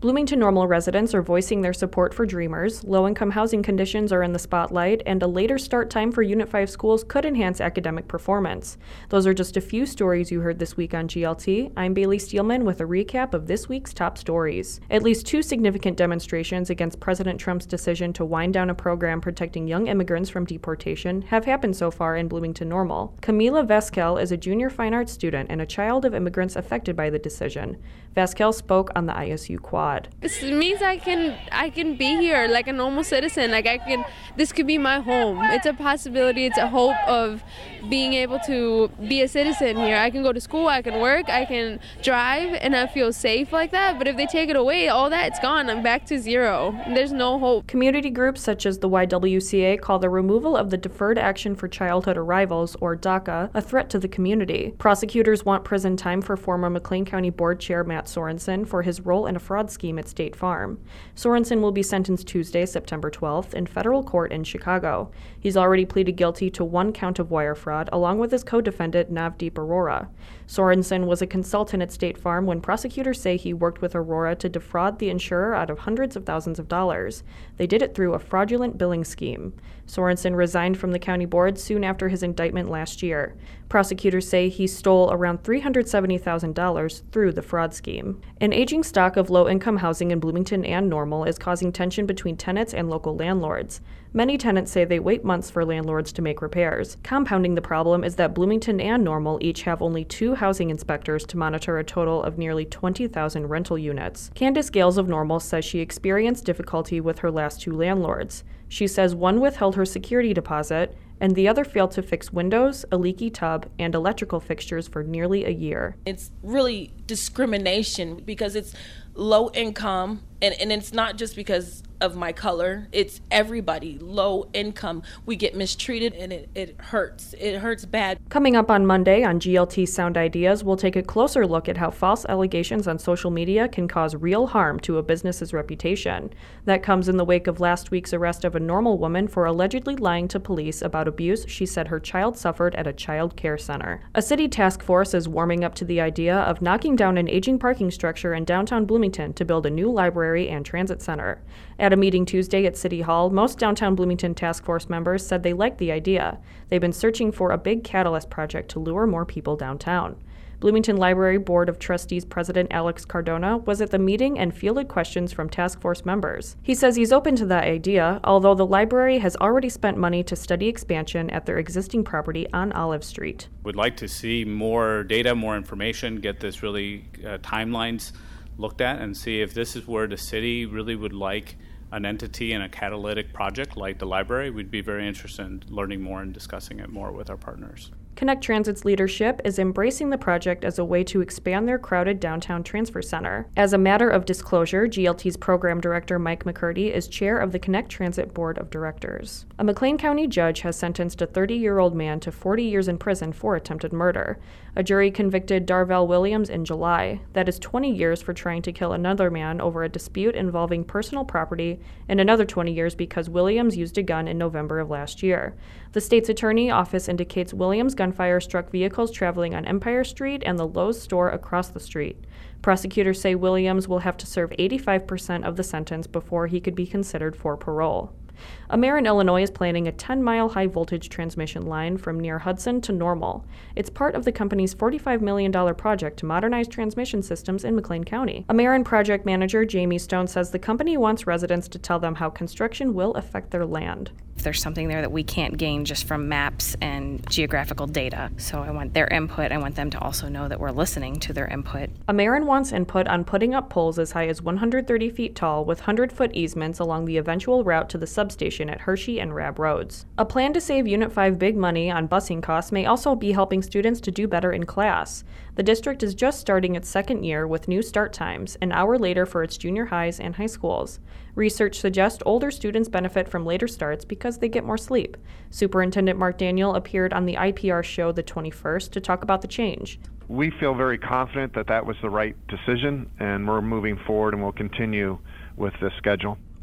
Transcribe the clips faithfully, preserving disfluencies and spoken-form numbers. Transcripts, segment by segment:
Bloomington Normal residents are voicing their support for Dreamers, low-income housing conditions are in the spotlight, and a later start time for Unit five schools could enhance academic performance. Those are just a few stories you heard this week on G L T. I'm Bailey Steelman with a recap of this week's top stories. At least two significant demonstrations against President Trump's decision to wind down a program protecting young immigrants from deportation have happened so far in Bloomington Normal. Camila Vasquel is a junior fine arts student and a child of immigrants affected by the decision. Vasquel spoke on the I S U Quad. This means I can I can be here like a normal citizen. Like I can, this could be my home. It's a possibility. It's a hope of being able to be a citizen here. I can go to school. I can work. I can drive, and I feel safe like that. But if they take it away, all that it's gone. I'm back to zero. There's no hope. Community groups such as the Y W C A call the removal of the Deferred Action for Childhood Arrivals, or DACA, a threat to the community. Prosecutors want prison time for former McLean County Board Chair Matt Sorensen for his role in a fraud scheme at State Farm. Sorensen will be sentenced Tuesday, September twelfth, in federal court in Chicago. He's already pleaded guilty to one count of wire fraud, along with his co-defendant Navdeep Arora. Sorensen was a consultant at State Farm when prosecutors say he worked with Arora to defraud the insurer out of hundreds of thousands of dollars. They did it through a fraudulent billing scheme. Sorensen resigned from the county board soon after his indictment last year. Prosecutors say he stole around three hundred seventy thousand dollars through the fraud scheme. An aging stock of low-income housing in Bloomington and Normal is causing tension between tenants and local landlords. Many tenants say they wait months for landlords to make repairs. Compounding the problem is that Bloomington and Normal each have only two housing inspectors to monitor a total of nearly twenty thousand rental units. Candace Gales of Normal says she experienced difficulty with her last two landlords. She says one withheld her security deposit, and the other failed to fix windows, a leaky tub, and electrical fixtures for nearly a year. It's really discrimination because it's low income, and, and it's not just because of my color. It's everybody, low income. We get mistreated, and it, it hurts. It hurts bad. Coming up on Monday on G L T Sound Ideas, we'll take a closer look at how false allegations on social media can cause real harm to a business's reputation. That comes in the wake of last week's arrest of a Normal woman for allegedly lying to police about abuse she said her child suffered at a child care center. A city task force is warming up to the idea of knocking down an aging parking structure in downtown Bloomington to build a new library and transit center. At a meeting Tuesday at City Hall, most downtown Bloomington task force members said they liked the idea. They've been searching for a big catalyst project to lure more people downtown. Bloomington Library Board of Trustees President Alex Cardona was at the meeting and fielded questions from task force members. He says he's open to that idea, although the library has already spent money to study expansion at their existing property on Olive Street. Would like to see more data, more information, get this really uh, timelines looked at and see if this is where the city really would like an entity and a catalytic project like the library. We'd be very interested in learning more and discussing it more with our partners. Connect Transit's leadership is embracing the project as a way to expand their crowded downtown transfer center. As a matter of disclosure, G L T's program director Mike McCurdy is chair of the Connect Transit Board of Directors. A McLean County judge has sentenced a thirty-year-old man to forty years in prison for attempted murder. A jury convicted Darvell Williams in July. That is twenty years for trying to kill another man over a dispute involving personal property, and another twenty years because Williams used a gun in November of last year. The state's attorney office indicates Williams' gunfire struck vehicles traveling on Empire Street and the Lowe's store across the street. Prosecutors say Williams will have to serve eighty-five percent of the sentence before he could be considered for parole. A mayor in Illinois is planning a ten-mile high-voltage transmission line from near Hudson to Normal. It's part of the company's forty-five million dollars project to modernize transmission systems in McLean County. A mayor and project manager, Jamie Stone, says the company wants residents to tell them how construction will affect their land. If there's something there that we can't gain just from maps and geographical data. So I want their input. I want them to also know that we're listening to their input. A mayor wants input on putting up poles as high as one hundred thirty feet tall with one hundred foot easements along the eventual route to the substation at Hershey and Rabb Roads. A plan to save Unit five big money on busing costs may also be helping students to do better in class. The district is just starting its second year with new start times, an hour later for its junior highs and high schools. Research suggests older students benefit from later starts because they get more sleep. Superintendent Mark Daniel appeared on the I P R show the twenty-first to talk about the change. We feel very confident that that was the right decision, and we're moving forward and we'll continue with this schedule.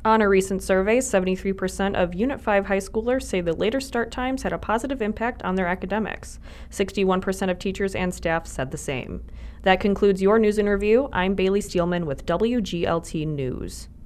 On a recent survey, seventy-three percent of Unit five high schoolers say the later start times had a positive impact on their academics. sixty-one percent of teachers and staff said the same. That concludes your news and review. I'm Bailey Steelman with W G L T News.